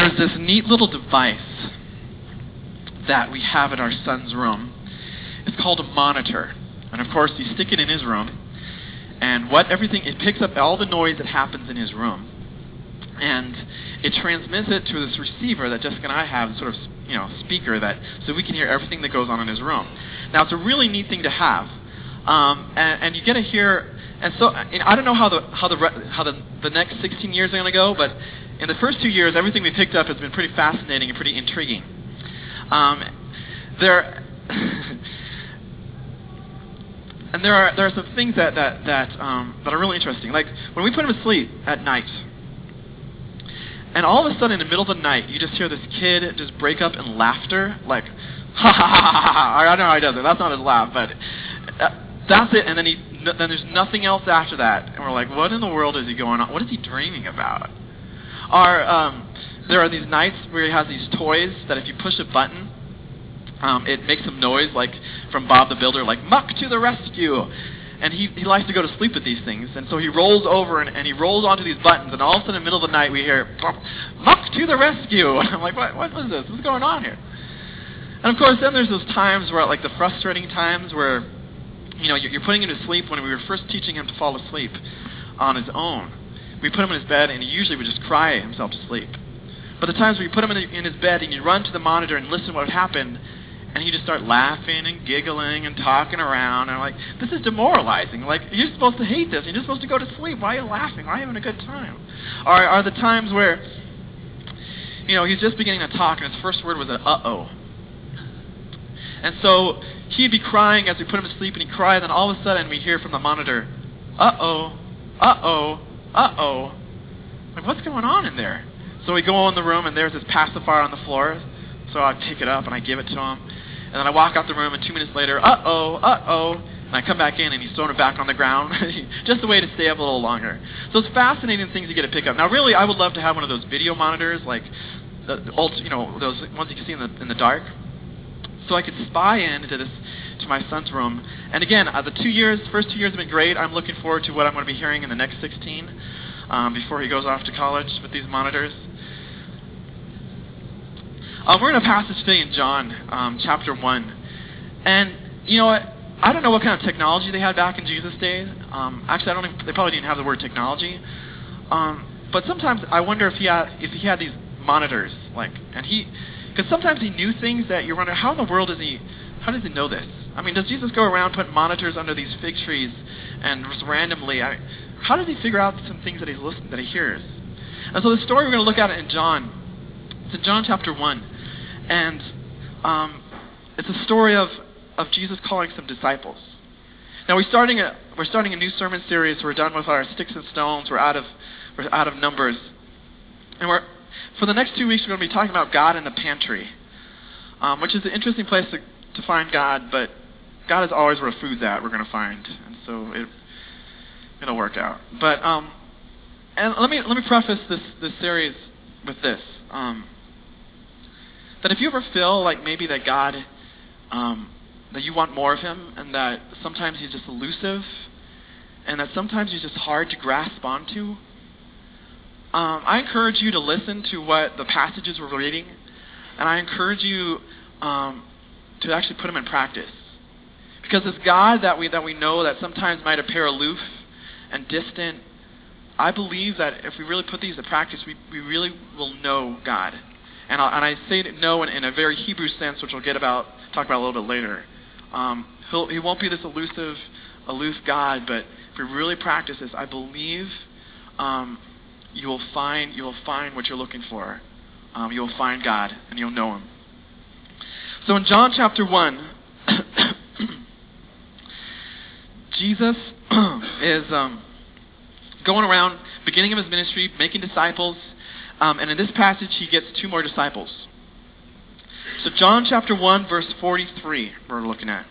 there's this neat little device that we have in our son's room. It's called a monitor. And of course, you stick it in his room, and it picks up all the noise that happens in his room. And it transmits it to this receiver that Jessica and I have, sort of, speaker so we can hear everything that goes on in his room. Now, it's a really neat thing to have, and you get to hear. And so, I don't know how the next 16 years are going to go, but in the first 2 years, everything we picked up has been pretty fascinating and pretty intriguing. There are some things that are really interesting. Like when we put him to sleep at night, and all of a sudden in the middle of the night, you just hear this kid just break up in laughter, like ha ha ha ha ha. I don't know how he does it. That's not his laugh, but that's it. And then there's nothing else after that, and we're like, what in the world is he going on? What is he dreaming about? There are these nights where he has these toys that if you push a button, it makes some noise, like from Bob the Builder, like "Muck to the rescue!" And he likes to go to sleep with these things, and so he rolls over and he rolls onto these buttons, and all of a sudden in the middle of the night we hear "Muck to the rescue!" And I'm like, what is this? What's going on here? And of course, then there's those times where, like the frustrating times where, you're putting him to sleep. When we were first teaching him to fall asleep on his own, we put him in his bed, and he usually would just cry himself to sleep. But the times where you put him in his bed and you run to the monitor and listen to what happened, and he just start laughing and giggling and talking around, and I'm like, this is demoralizing. Like, you're supposed to hate this. You're just supposed to go to sleep. Why are you laughing? Why are you having a good time? Are the times where, he's just beginning to talk, and his first word was an uh-oh. And so he'd be crying as we put him to sleep, and he'd cry, and then all of a sudden we hear from the monitor, uh-oh, uh-oh, uh-oh. Like, what's going on in there? So we go in the room, and there's this pacifier on the floor. So I pick it up, and I give it to him. And then I walk out the room, and 2 minutes later, uh-oh, uh-oh. And I come back in, and he's thrown it back on the ground. Just a way to stay up a little longer. So it's fascinating things you get to pick up. Now, really, I would love to have one of those video monitors, like the old, those ones you can see in the dark. So I could spy to my son's room. And again, the first 2 years have been great. I'm looking forward to what I'm going to be hearing in the next 16 before he goes off to college with these monitors. We're in a passage today in John, chapter 1. And, I don't know what kind of technology they had back in Jesus' days. Actually, they probably didn't have the word technology. But sometimes I wonder if he had these monitors, because sometimes he knew things that you're wondering, how in the world how does he know this? I mean, does Jesus go around putting monitors under these fig trees and just randomly, how does he figure out some things that he hears? And so the story we're going to look at it in John, it's in John chapter 1. And it's a story of Jesus calling some disciples. Now we're starting a new sermon series. We're done with our sticks and stones. We're out of Numbers, and for the next 2 weeks we're going to be talking about God in the pantry, which is an interesting place to find God. But God is always where food's at. We're going to find, and so it'll work out. But and let me preface this series with this. That if you ever feel like maybe that God, that you want more of him, and that sometimes he's just elusive, and that sometimes he's just hard to grasp onto, I encourage you to listen to what the passages we're reading, and I encourage you to actually put them in practice. Because this God that we know that sometimes might appear aloof and distant, I believe that if we really put these in practice, we really will know God. And I say no in a very Hebrew sense, which we'll talk about a little bit later. He won't be this aloof God, but if we really practice this, I believe you will find what you're looking for. You will find God, and you'll know him. So in John chapter 1, Jesus is going around, beginning of his ministry, making disciples. And in this passage, he gets 2 more disciples. So John chapter 1, verse 43, we're looking at.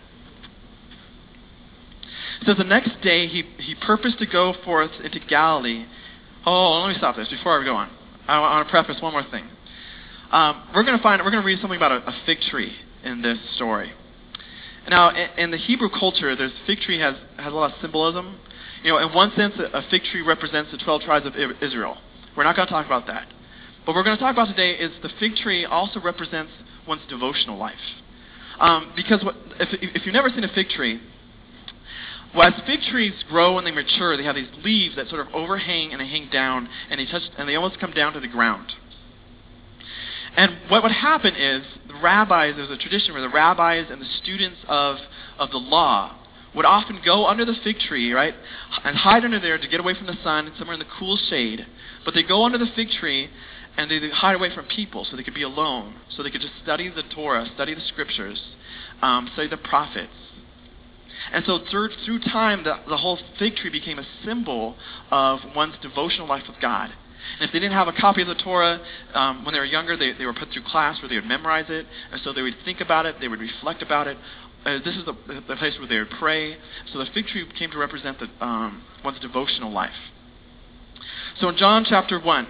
It says, the next day he purposed to go forth into Galilee. Oh, let me stop this before I go on. I want to preface one more thing. We're going to read something about a fig tree in this story. Now, in the Hebrew culture, fig tree has a lot of symbolism. In one sense, a fig tree represents the 12 tribes of Israel. We're not going to talk about that. What we're going to talk about today is the fig tree also represents one's devotional life. Because if you've never seen a fig tree, well, as fig trees grow and they mature, they have these leaves that sort of overhang and they hang down and they almost come down to the ground. And what would happen is the rabbis, there's a tradition where the rabbis and the students of the law would often go under the fig tree, right, and hide under there to get away from the sun, somewhere in the cool shade. But they go under the fig tree and they hide away from people so they could be alone, so they could just study the Torah, study the scriptures, study the prophets. And so through time, the whole fig tree became a symbol of one's devotional life with God. And if they didn't have a copy of the Torah when they were younger, they were put through class where they would memorize it. And so they would think about it, they would reflect about it. This is the place where they would pray. So the fig tree came to represent one's devotional life. So in John chapter 1,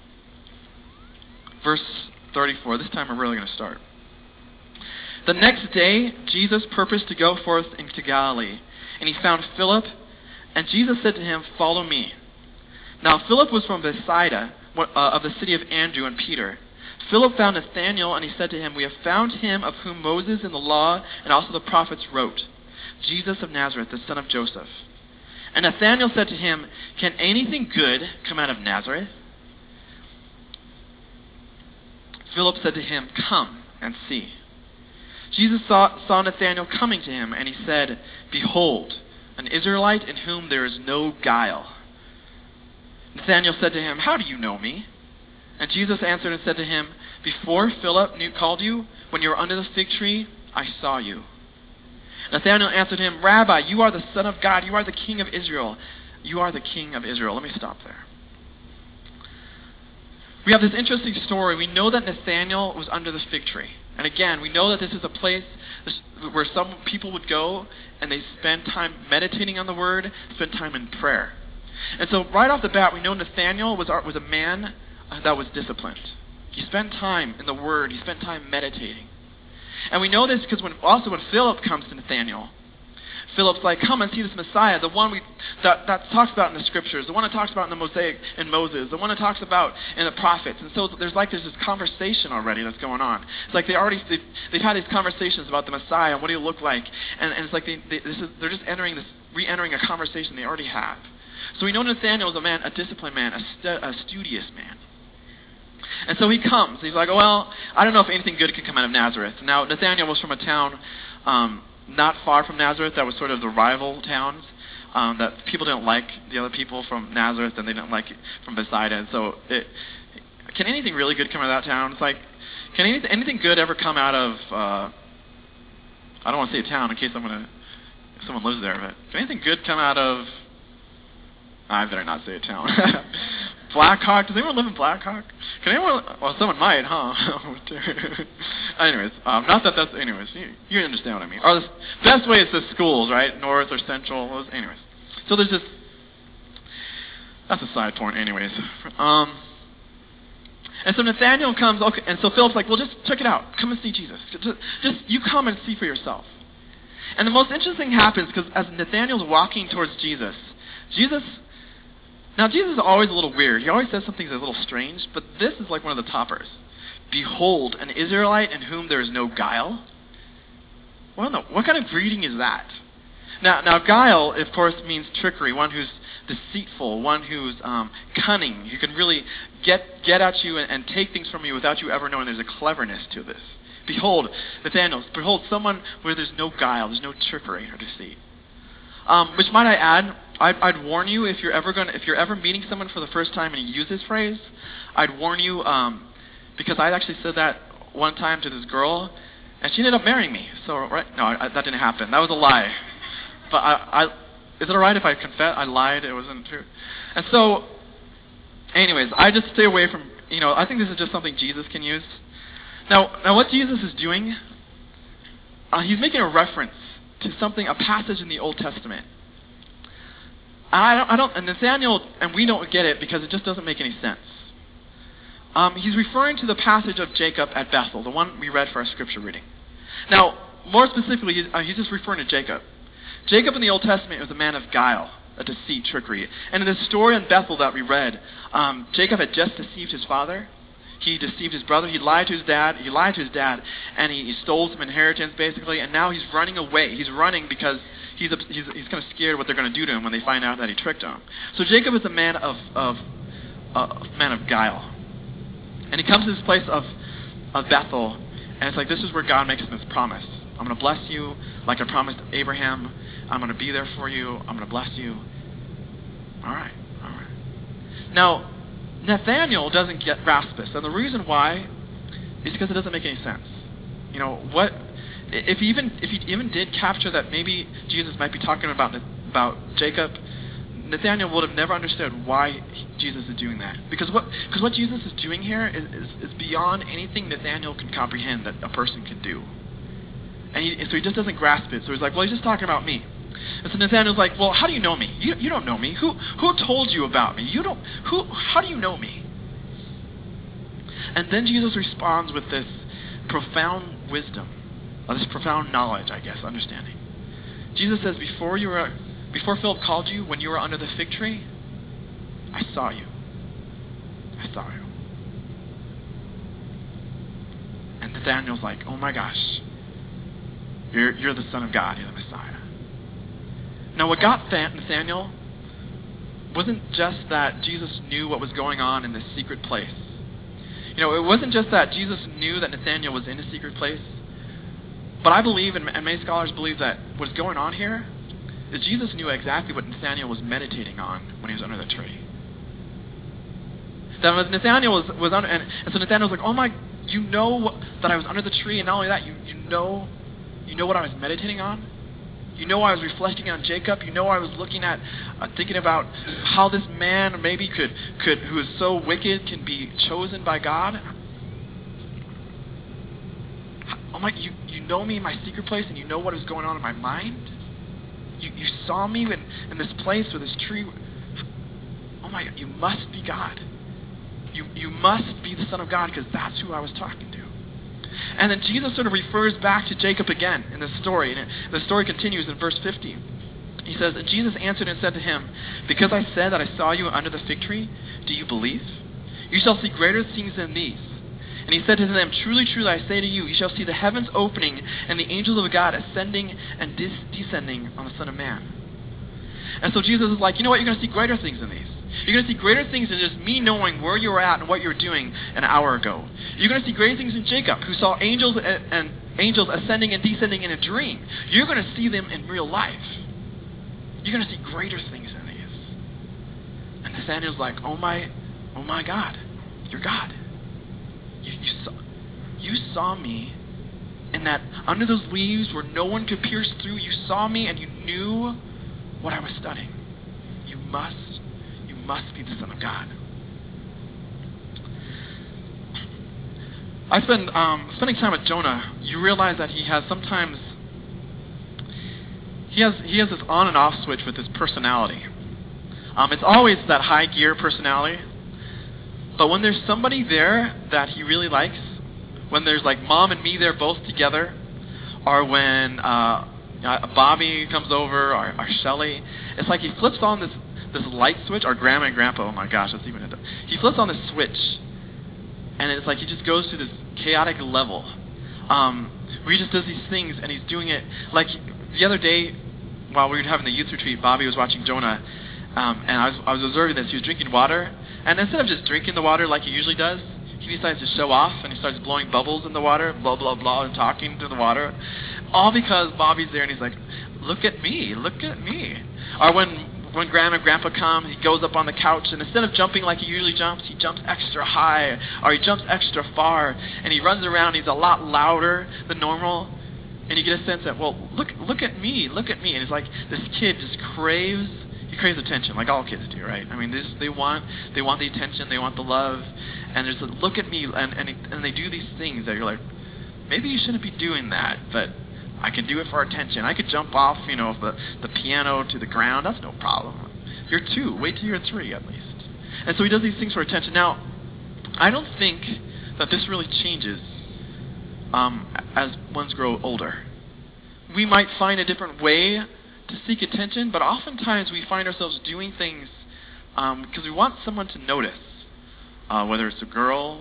verse 34, this time I'm really going to start. The next day, Jesus purposed to go forth into Galilee, and he found Philip, and Jesus said to him, "Follow me." Now Philip was from Bethsaida, of the city of Andrew and Peter. Philip found Nathanael, and he said to him, "We have found him of whom Moses in the law and also the prophets wrote, Jesus of Nazareth, the son of Joseph." And Nathanael said to him, "Can anything good come out of Nazareth?" Philip said to him, "Come and see." Jesus saw Nathanael coming to him, and he said, "Behold, an Israelite in whom there is no guile." Nathanael said to him, "How do you know me?" And Jesus answered and said to him, "Before Philip called you, when you were under the fig tree, I saw you." Nathanael answered him, "Rabbi, you are the Son of God. You are the King of Israel. You are the King of Israel." Let me stop there. We have this interesting story. We know that Nathanael was under the fig tree. And again, we know that this is a place where some people would go and they spend time meditating on the word, spend time in prayer. And so right off the bat, we know Nathanael was a man that was disciplined. He spent time in the word. He spent time meditating. And we know this because when Philip comes to Nathanael, Philip's like, "Come and see this Messiah, the one that talks about in the scriptures, the one that talks about in the Mosaic and Moses, the one that talks about in the prophets." And so there's this conversation already that's going on. It's like they've had these conversations about the Messiah and what he'll look like, and it's like they're just re-entering a conversation they already have. So we know Nathanael is a disciplined man, a studious man. And so he comes. He's like, "Well, I don't know if anything good can come out of Nazareth." Now, Nathanael was from a town not far from Nazareth that was sort of the rival towns, that people didn't like the other people from Nazareth and they didn't like from Bethsaida. And so can anything really good come out of that town? It's like, can anything good ever come out of, I don't want to say a town in case someone lives there, but can anything good come out of, I better not say a town. Blackhawk? Does anyone live in Blackhawk? Can anyone? Well, someone might, huh? Anyways, not that that's. Anyways, you understand what I mean. Or the best way is the schools, right? North or Central. Anyways, so there's this. That's a side point, anyways. And so Nathanael comes. Okay, and so Philip's like, "Well, just check it out. Come and see Jesus. Just you come and see for yourself." And the most interesting thing happens because as Nathanael's walking towards Jesus. Now, Jesus is always a little weird. He always says something that's a little strange, but this is like one of the toppers. "Behold, an Israelite in whom there is no guile." What kind of greeting is that? Now, guile, of course, means trickery, one who's deceitful, one who's cunning, who can really get at you and take things from you without you ever knowing. There's a cleverness to this. Behold, Nathanael, behold someone where there's no guile, there's no trickery or deceit. Which might I add, I'd warn you if you're ever meeting someone for the first time and you use this phrase, I'd warn you because I actually said that one time to this girl, and she ended up marrying me. So that didn't happen. That was a lie. But is it alright if I confess? I lied. It wasn't true. And so, anyways, I just stay away from. I think this is just something Jesus can use. Now what Jesus is doing, he's making a reference to a passage in the Old Testament. And Nathanael, and we don't get it because it just doesn't make any sense. He's referring to the passage of Jacob at Bethel, the one we read for our scripture reading. Now, more specifically, he's just referring to Jacob. Jacob in the Old Testament was a man of guile, a deceit, trickery. And in the story in Bethel that we read, Jacob had just deceived his father. he deceived his brother. He lied to his dad, and he stole some inheritance, basically, and now he's running away. He's running because he's kind of scared what they're going to do to him when they find out that he tricked them. So Jacob is a man of guile. And he comes to this place of Bethel, and it's like, this is where God makes him his promise. I'm going to bless you like I promised Abraham. I'm going to be there for you. I'm going to bless you. All right. Now, Nathanael doesn't grasp this, and the reason why is because it doesn't make any sense. You know, what if he even did capture that maybe Jesus might be talking about Jacob, Nathanael would have never understood why Jesus is doing that. Because what Jesus is doing here is beyond anything Nathanael can comprehend that a person can do. And so he just doesn't grasp it. So he's like, well, he's just talking about me. And so Nathanael's like, well, how do you know me? You don't know me. Who told you about me? How do you know me? And then Jesus responds with this profound wisdom, or this profound knowledge, I guess, understanding. Jesus says, before Philip called you, when you were under the fig tree, I saw you. I saw you. And Nathanael's like, oh my gosh, you're the Son of God, you're the Messiah. Now what got Nathanael wasn't just that Jesus knew what was going on in this secret place. You know, it wasn't just that Jesus knew that Nathanael was in a secret place, but I believe, and many scholars believe, that what's going on here is Jesus knew exactly what Nathanael was meditating on when he was under the tree. That Nathanael was under, and so Nathanael was like, oh my, you know that I was under the tree, and not only that, you know what I was meditating on? You know I was reflecting on Jacob. You know I was looking at, thinking about how this man maybe who is so wicked, can be chosen by God. I'm like, you know me in my secret place, and you know what is going on in my mind. You saw me in this place with this tree. Oh my God, you must be God. You must be the Son of God, because that's who I was talking to. And then Jesus sort of refers back to Jacob again in this story. And the story continues in verse 50. He says, and Jesus answered and said to him, because I said that I saw you under the fig tree, do you believe? You shall see greater things than these. And he said to them, truly, truly, I say to you, you shall see the heavens opening and the angels of God ascending and descending on the Son of Man. And so Jesus is like, you know what? You're going to see greater things than these. You're going to see greater things than just me knowing where you were at and what you were doing an hour ago. You're going to see greater things than Jacob, who saw angels and angels ascending and descending in a dream. You're going to see them in real life. You're going to see greater things than these. And Nathanael's like, oh my God, you're God. You saw me in that under those leaves where no one could pierce through. You saw me and you knew what I was studying. You must be the Son of God. I spend spending time with Jonah. You realize that he has this on and off switch with his personality. It's always that high gear personality. But when there's somebody there that he really likes, when there's like mom and me there both together, or when Bobby comes over, or Shelly, it's like he flips on this light switch, or grandma and grandpa, oh my gosh, that's even it. He flips on this switch, and it's like he just goes to this chaotic level, where he just does these things, and he's doing it, like the other day, while we were having the youth retreat, Bobby was watching Jonah, and I was observing this. He was drinking water, and instead of just drinking the water like he usually does, he decides to show off, and he starts blowing bubbles in the water, blah, blah, blah, and talking to the water, all because Bobby's there, and he's like, look at me. Or when Grandma and Grandpa come, he goes up on the couch, and instead of jumping like he usually jumps, he jumps extra high, or he jumps extra far, and he runs around, he's a lot louder than normal, and you get a sense that, well, look at me, and it's like this kid just craves attention, like all kids do, right? I mean, they want the attention, they want the love, and there's a look at me, and they do these things that you're like, maybe you shouldn't be doing that, but I can do it for attention. I could jump off, the piano to the ground. That's no problem. You're 2. Wait till you're 3 at least. And so he does these things for attention. Now, I don't think that this really changes as ones grow older. We might find a different way to seek attention, but oftentimes we find ourselves doing things because we want someone to notice, whether it's a girl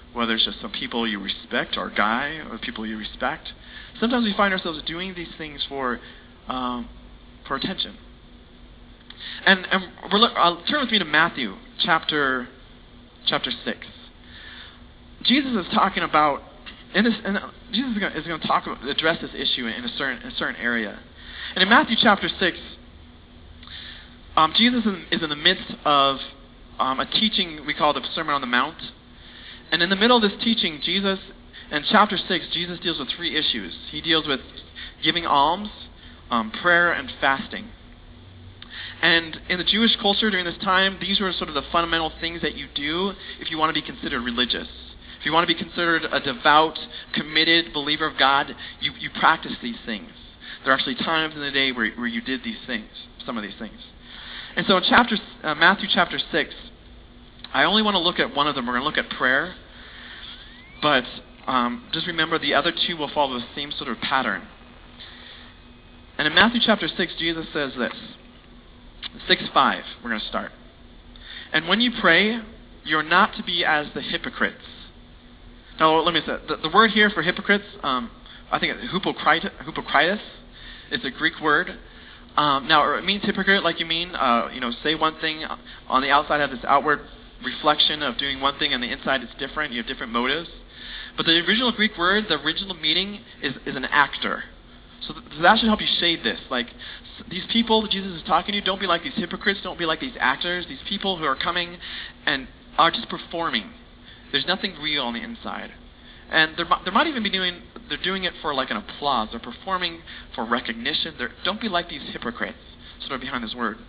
whether it's just some people you respect, or a guy, or people you respect. Sometimes we find ourselves doing these things for attention. And turn with me to Matthew chapter 6. Jesus is talking about Jesus is going to address this issue in a certain area. And in Matthew chapter 6, Jesus is in the midst of a teaching we call the Sermon on the Mount. And in the middle of this teaching, in chapter 6, Jesus deals with 3 issues. He deals with giving alms, prayer, and fasting. And in the Jewish culture during this time, these were sort of the fundamental things that you do if you want to be considered religious. If you want to be considered a devout, committed believer of God, you practice these things. There are actually times in the day where you did these things, some of these things. And so in Matthew chapter 6, I only want to look at one of them. We're going to look at prayer. But just remember the other 2 will follow the same sort of pattern. And in Matthew chapter 6, Jesus says this. 6:5, we're going to start. And when you pray, you're not to be as the hypocrites. Now, let me say, the word here for hypocrites, I think hypocritus. It's a Greek word. Now, it means hypocrite, like you mean, say one thing on the outside, have this outward reflection of doing one thing, and the inside it's different. You have different motives. But the original Greek word, the original meaning is an actor. So that should help you shade this. Like, these people that Jesus is talking to, don't be like these hypocrites. Don't be like these actors. These people who are coming and are just performing. There's nothing real on the inside. And there might even be they're doing it for like an applause. They're performing for recognition. Don't be like these hypocrites. Sort of behind this word.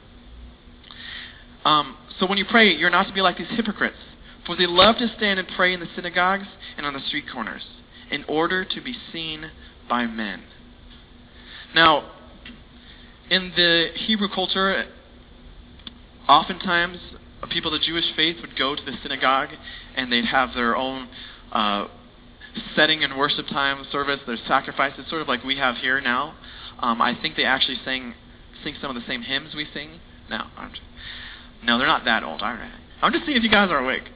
So when you pray, you're not to be like these hypocrites. For they love to stand and pray in the synagogues and on the street corners, in order to be seen by men. Now, in the Hebrew culture, oftentimes people of the Jewish faith would go to the synagogue and they'd have their own setting and worship time service, their sacrifices, sort of like we have here now. I think they actually sing some of the same hymns we sing. No, they're not that old. I'm just seeing if you guys are awake.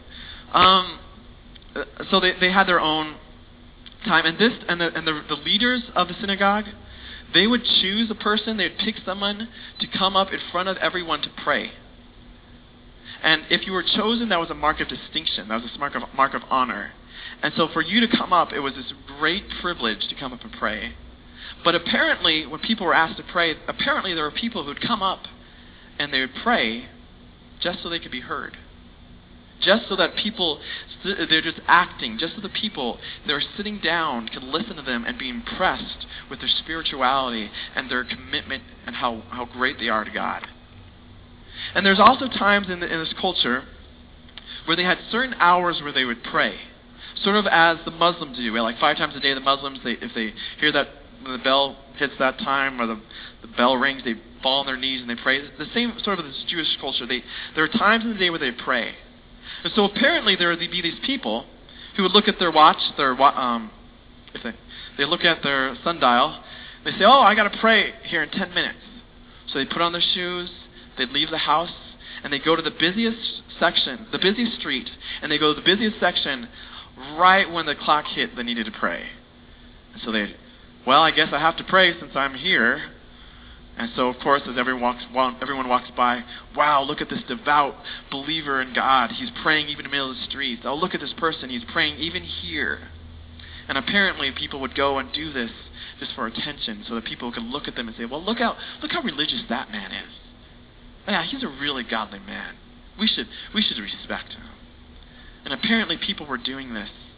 So they had their own time, and the leaders of the synagogue, they would choose a person. They would pick someone to come up in front of everyone to pray. And if you were chosen, that was a mark of distinction. That was a mark of honor. And so for you to come up, it was this great privilege to come up and pray. But apparently, when people were asked to pray, apparently there were people who would come up and they would pray just so they could be heard. Just so that people, they're just acting, just so the people that are sitting down can listen to them and be impressed with their spirituality and their commitment and how great they are to God. And there's also times in this culture where they had certain hours where they would pray. Sort of as the Muslims do. Like 5 times a day, the Muslims, if they hear that when the bell hits that time or the bell rings, they fall on their knees and they pray. The same sort of this Jewish culture. There are times in the day where they pray. And so apparently there would be these people who would look at their watch, if they look at their sundial, they say, "Oh, I got to pray here in 10 minutes." So they put on their shoes, they'd leave the house, and they go to the busiest section, the busiest street, and they go to the busiest section right when the clock hit they needed to pray. And so I guess I have to pray since I'm here. And so, of course, as everyone walks by, wow, look at this devout believer in God. He's praying even in the middle of the streets. Oh, look at this person. He's praying even here. And apparently people would go and do this just for attention so that people could look at them and say, well, look how religious that man is. Yeah, he's a really godly man. We should respect him. And apparently people were doing this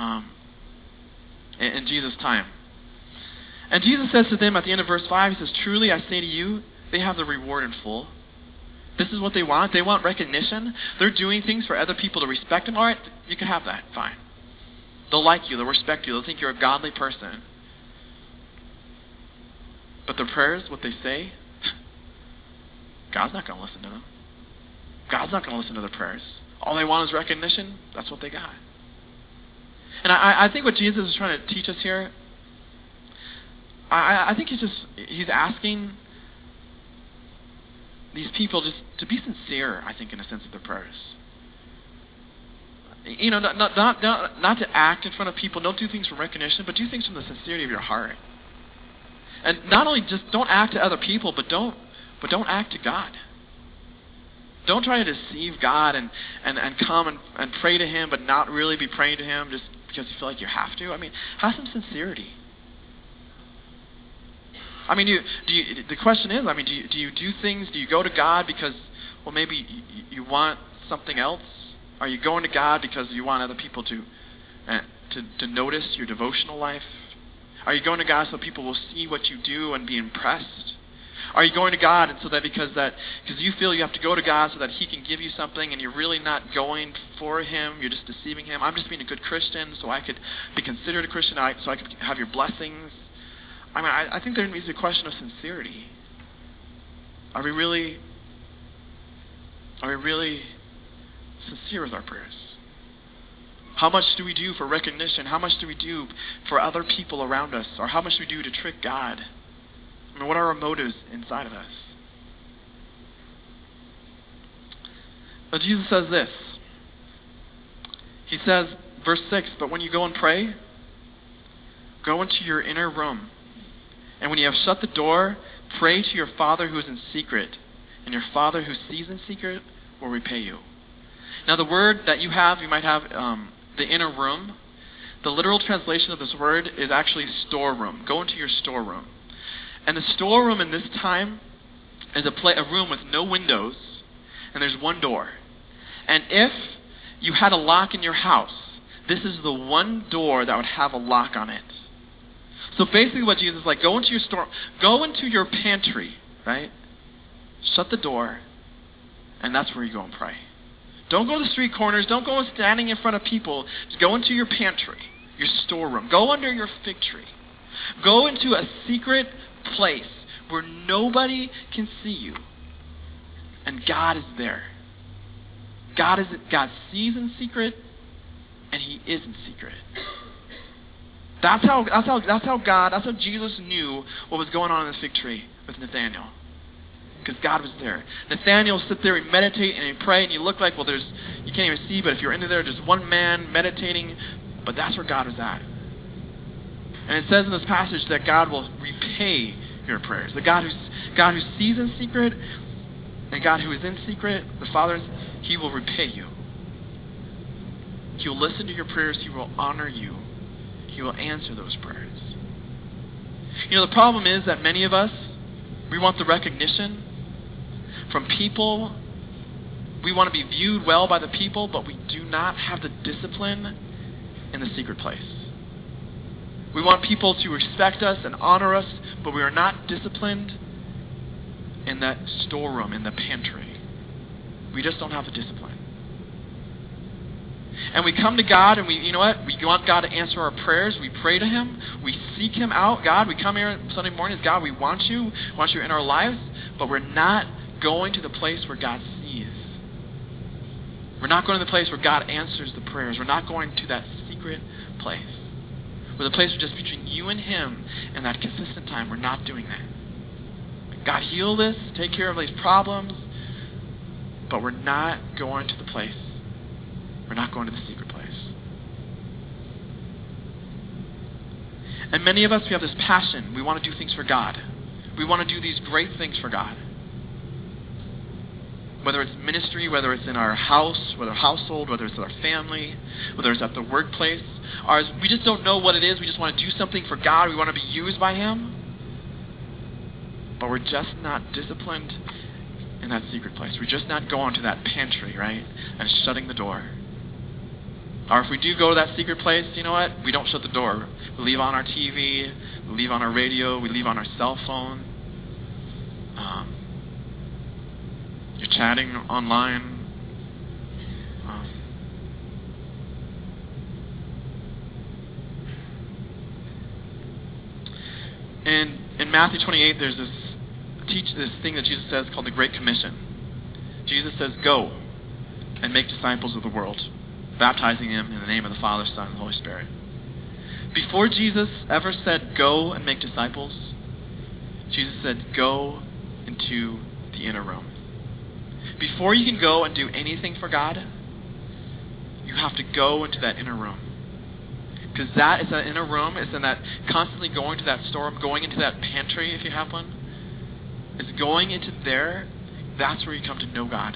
in Jesus' time. And Jesus says to them at the end of verse 5, he says, "Truly I say to you, they have the reward in full." This is what they want. They want recognition. They're doing things for other people to respect them. All right, you can have that. Fine. They'll like you. They'll respect you. They'll think you're a godly person. But their prayers, what they say, God's not going to listen to them. God's not going to listen to their prayers. All they want is recognition. That's what they got. And I think what Jesus is trying to teach us here, I think he's asking these people just to be sincere, I think, in a sense of their prayers. Not to act in front of people. Don't do things for recognition, but do things from the sincerity of your heart. And not only just don't act to other people, but don't act to God. Don't try to deceive God and come and pray to Him, but not really be praying to Him just because you feel like you have to. I mean, have some sincerity. I mean, the question is, I mean, do you do things? Do you go to God because, well, maybe you want something else? Are you going to God because you want other people to notice your devotional life? Are you going to God so people will see what you do and be impressed? Are you going to God and so that because you feel you have to go to God so that He can give you something and you're really not going for Him, you're just deceiving Him? I'm just being a good Christian so I could be considered a Christian, so I could have your blessings. I mean, I think there needs to be a question of sincerity. Are we really sincere with our prayers? How much do we do for recognition? How much do we do for other people around us? Or how much do we do to trick God? I mean, what are our motives inside of us? But Jesus says this. He says, verse 6, but when you go and pray, go into your inner room. And when you have shut the door, pray to your Father who is in secret. And your Father who sees in secret will repay you. Now the word that you might have the inner room. The literal translation of this word is actually storeroom. Go into your storeroom. And the storeroom in this time is a room with no windows, and there's one door. And if you had a lock in your house, this is the one door that would have a lock on it. So basically what Jesus is like, go into your pantry, right? Shut the door, and that's where you go and pray. Don't go to the street corners. Don't go standing in front of people. Just go into your pantry, your storeroom. Go under your fig tree. Go into a secret place where nobody can see you. And God is there. God sees in secret, and He is in secret. That's how Jesus knew what was going on in the fig tree with Nathanael. Because God was there. Nathanael sit there and meditate and pray, and you look like, well, you can't even see, but if you're into there, there's one man meditating, but that's where God was at. And it says in this passage that God will repay your prayers. The God who sees in secret, and God who is in secret, the Father, He will repay you. He will listen to your prayers. He will honor you. He will answer those prayers. The problem is that many of us, we want the recognition from people. We want to be viewed well by the people, but we do not have the discipline in the secret place. We want people to respect us and honor us, but we are not disciplined in that storeroom, in the pantry. We just don't have the discipline. And we come to God and we want God to answer our prayers. We pray to Him. We seek Him out. God, we come here Sunday mornings. God, we want you in our lives, but we're not going to the place where God sees. We're not going to the place where God answers the prayers. We're not going to that secret place. Where the place just between you and Him and that consistent time. We're not doing that. God, heal this, take care of these problems, but we're not going to the place. We're not going to the secret place. And many of us, we have this passion. We want to do things for God. We want to do these great things for God. Whether it's ministry, whether it's in our house, whether household, whether it's with our family, whether it's at the workplace. We just don't know what it is. We just want to do something for God. We want to be used by Him. But we're just not disciplined in that secret place. We're just not going to that pantry, right? And shutting the door. Or if we do go to that secret place, you know what? We don't shut the door. We leave on our TV. We leave on our radio. We leave on our cell phone. You're chatting online. And in Matthew 28, there's this thing that Jesus says called the Great Commission. Jesus says, go and make disciples of the world, baptizing them in the name of the Father, Son, and Holy Spirit. Before Jesus ever said, go and make disciples, Jesus said, go into the inner room. Before you can go and do anything for God, you have to go into that inner room. Because that is that inner room, is in that constantly going to that storeroom, going into that pantry if you have one. Is going into there, that's where you come to know God.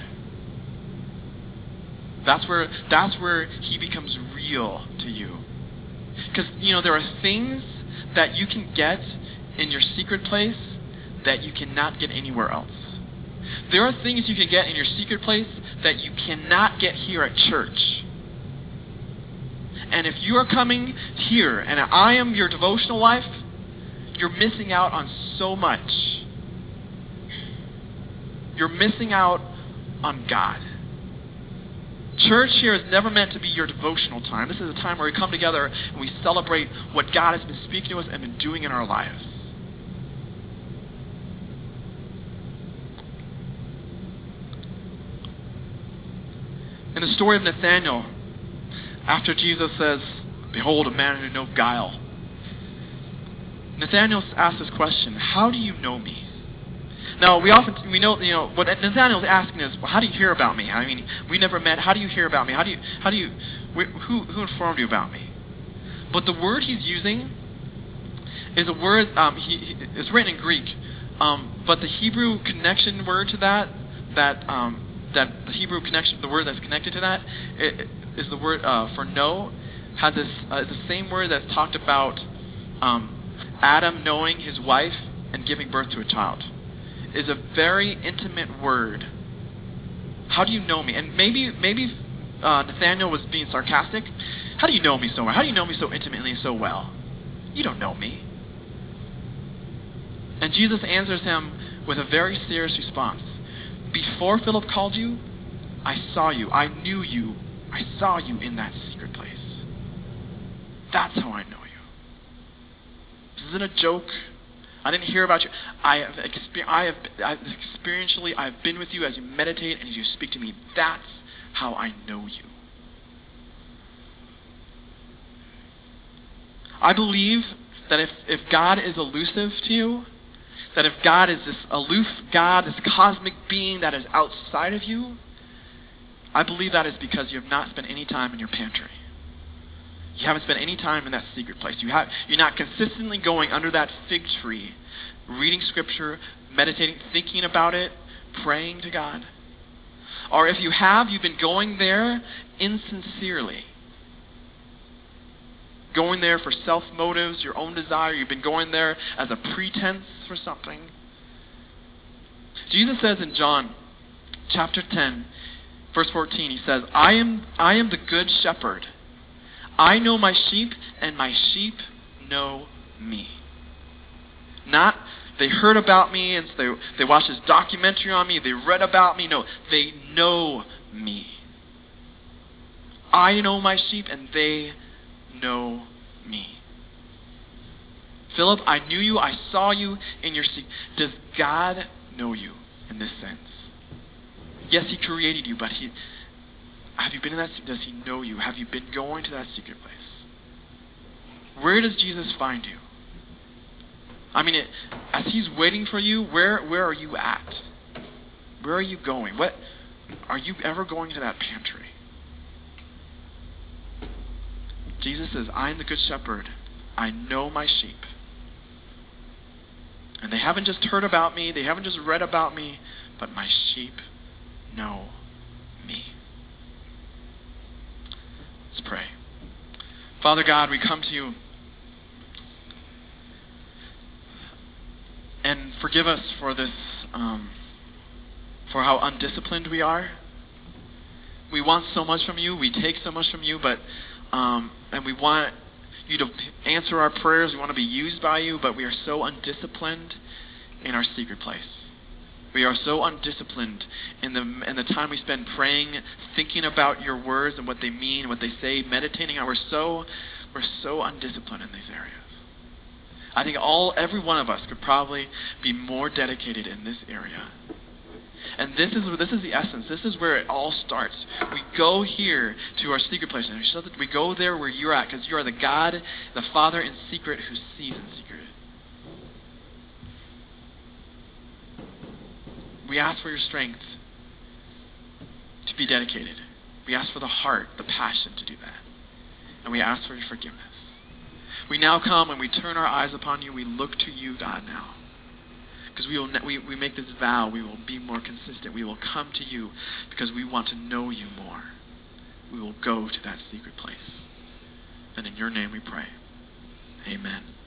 That's where he becomes real to you. Because, there are things that you can get in your secret place that you cannot get anywhere else. There are things you can get in your secret place that you cannot get here at church. And if you are coming here and I am your devotional life, you're missing out on so much. You're missing out on God. Church here is never meant to be your devotional time. This is a time where we come together and we celebrate what God has been speaking to us and been doing in our lives. In the story of Nathanael, after Jesus says, "Behold, a man who no guile," Nathanael asks this question: "How do you know me?" Now, we know, what Nathanael's asking is, well, how do you hear about me? I mean, we never met. How do you hear about me? Who informed you about me? But the word he's using is a word, it's written in Greek, but the Hebrew connection word to that the Hebrew connection, the word that's connected to that, is the word for know, has this, the same word that's talked about Adam knowing his wife and giving birth to a child. Is a very intimate word. How do you know me? And maybe Nathanael was being sarcastic. How do you know me so well? How do you know me so intimately and so well? You don't know me. And Jesus answers him with a very serious response. Before Philip called you, I saw you. I knew you. I saw you in that secret place. That's how I know you. This isn't a joke. I didn't hear about you. I've experientially, I've been with you as you meditate and as you speak to me. That's how I know you. I believe that if God is elusive to you, that if God is this aloof God, this cosmic being that is outside of you, I believe that is because you have not spent any time in your pantry. You haven't spent any time in that secret place. You're not consistently going under that fig tree, reading scripture, meditating, thinking about it, praying to God. Or if you have, you've been going there insincerely. Going there for self-motives, your own desire. You've been going there as a pretense for something. Jesus says in John chapter 10, verse 14, he says, I am the good shepherd. I know my sheep, and my sheep know me. Not, they heard about me, and so they watched this documentary on me, they read about me. No, they know me. I know my sheep, and they know me. Philip, I knew you, I saw you in your sheep. Does God know you in this sense? Yes, he created you, but have you been in that? Does he know you? Have you been going to that secret place? Where does Jesus find you? I mean, as he's waiting for you, where are you at? Where are you going? What are you ever going to that pantry? Jesus says, I am the good shepherd. I know my sheep. And they haven't just heard about me, they haven't just read about me, but my sheep know me. Let's pray. Father God, we come to you and forgive us for this, for how undisciplined we are. We want so much from you, we take so much from you, but and we want you to answer our prayers, we want to be used by you, but we are so undisciplined in our secret place. We are so undisciplined in the time we spend praying, thinking about your words and what they mean, what they say, meditating. We're so undisciplined in these areas. I think every one of us could probably be more dedicated in this area. And this is the essence. This is where it all starts. We go here to our secret place, and we go there where you're at, because you are the God, the Father in secret who sees in secret. We ask for your strength to be dedicated, We ask for the heart, the passion to do that. And we ask for your forgiveness. We now come and we turn our eyes upon you. We look to you, God, now. Because we make this vow. We will be more consistent. We will come to you because we want to know you more. We will go to that secret place. And in your name we pray. Amen.